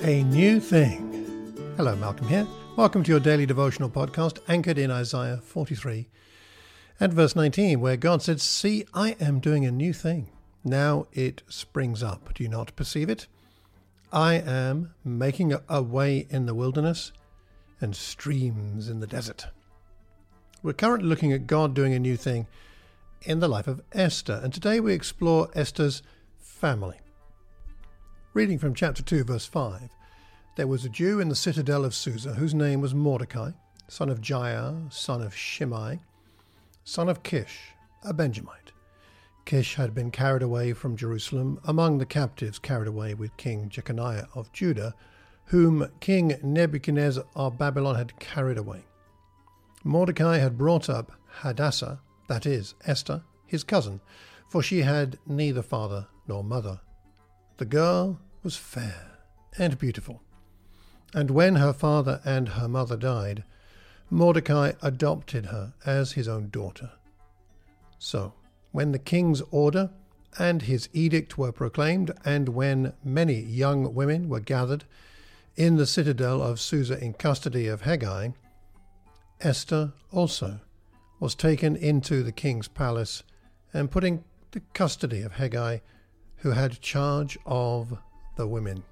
A new thing. Hello, Malcolm here. Welcome to your daily devotional podcast anchored in Isaiah 43 and verse 19, where God said, "See, I am doing a new thing. Now it springs up. Do you not perceive it? I am making a way in the wilderness and streams in the desert." We're currently looking at God doing a new thing in the life of Esther, and today we explore Esther's family. Reading from chapter 2, verse 5, there was a Jew in the citadel of Susa whose name was Mordecai, son of Jair, son of Shimei, son of Kish, a Benjamite. Kish had been carried away from Jerusalem among the captives carried away with King Jeconiah of Judah, whom King Nebuchadnezzar of Babylon had carried away. Mordecai had brought up Hadassah, that is, Esther, his cousin, for she had neither father nor mother. The girl was fair and beautiful, and when her father and her mother died, Mordecai adopted her as his own daughter. So, when the king's order and his edict were proclaimed, and when many young women were gathered in the citadel of Susa in custody of Hegai, Esther also was taken into the king's palace and put in the custody of Hegai, who had charge of the women.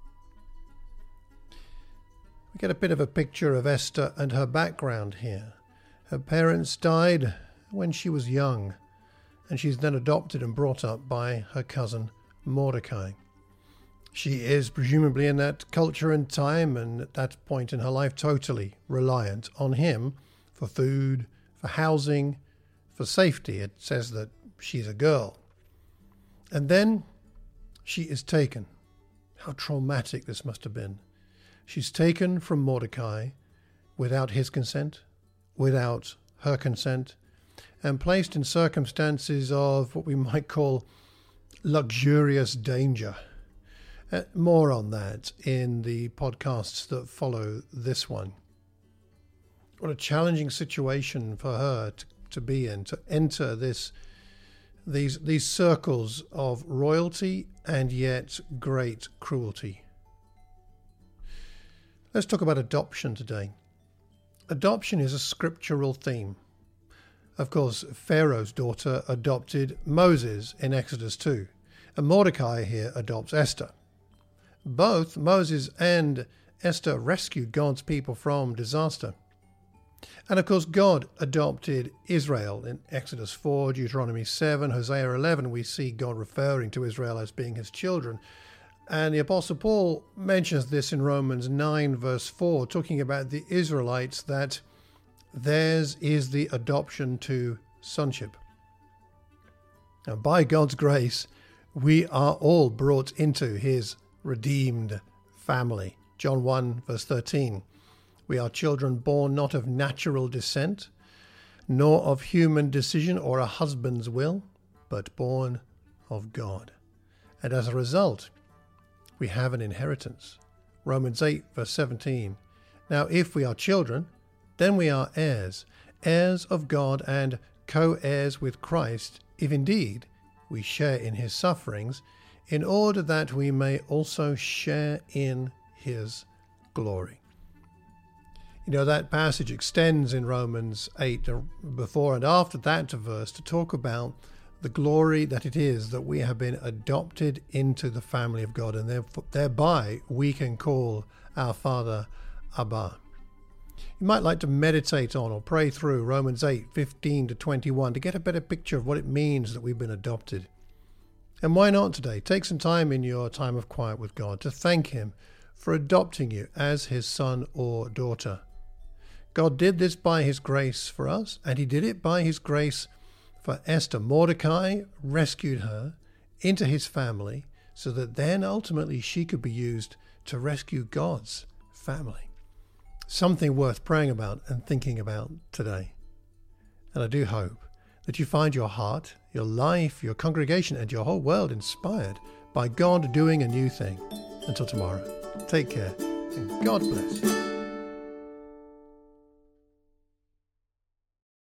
We get a bit of a picture of Esther and her background here. Her parents died when she was young, and she's then adopted and brought up by her cousin Mordecai. She is presumably in that culture and time and at that point in her life totally reliant on him for food, for housing, for safety. It says that she's a girl. And then she is taken. How traumatic this must have been. She's taken from Mordecai without his consent, without her consent, and placed in circumstances of what we might call luxurious danger. More on that in the podcasts that follow this one. What a challenging situation for her to be in, to enter these circles of royalty and yet great cruelty. Let's talk about adoption today. Adoption is a scriptural theme. Of course, Pharaoh's daughter adopted Moses in Exodus 2, and Mordecai here adopts Esther. Both Moses and Esther rescued God's people from disaster. And of course, God adopted Israel in Exodus 4, Deuteronomy 7, Hosea 11. We see God referring to Israel as being his children. And the Apostle Paul mentions this in Romans 9, verse 4, talking about the Israelites, that theirs is the adoption to sonship. Now, by God's grace, we are all brought into his redeemed family. John 1, verse 13. We are children born not of natural descent, nor of human decision or a husband's will, but born of God. And as a result, we have an inheritance. Romans 8, verse 17. Now, if we are children, then we are heirs, heirs of God and co-heirs with Christ, if indeed we share in his sufferings, in order that we may also share in his glory. You know, that passage extends in Romans 8 before and after that verse to talk about the glory that it is that we have been adopted into the family of God, and thereby we can call our Father Abba. You might like to meditate on or pray through Romans 8, 15 to 21 to get a better picture of what it means that we've been adopted. And why not today? Take some time in your time of quiet with God to thank him for adopting you as his son or daughter. God did this by his grace for us, and he did it by his grace for Esther. Mordecai rescued her into his family so that then ultimately she could be used to rescue God's family. Something worth praying about and thinking about today. And I do hope that you find your heart, your life, your congregation, and your whole world inspired by God doing a new thing. Until tomorrow, take care and God bless.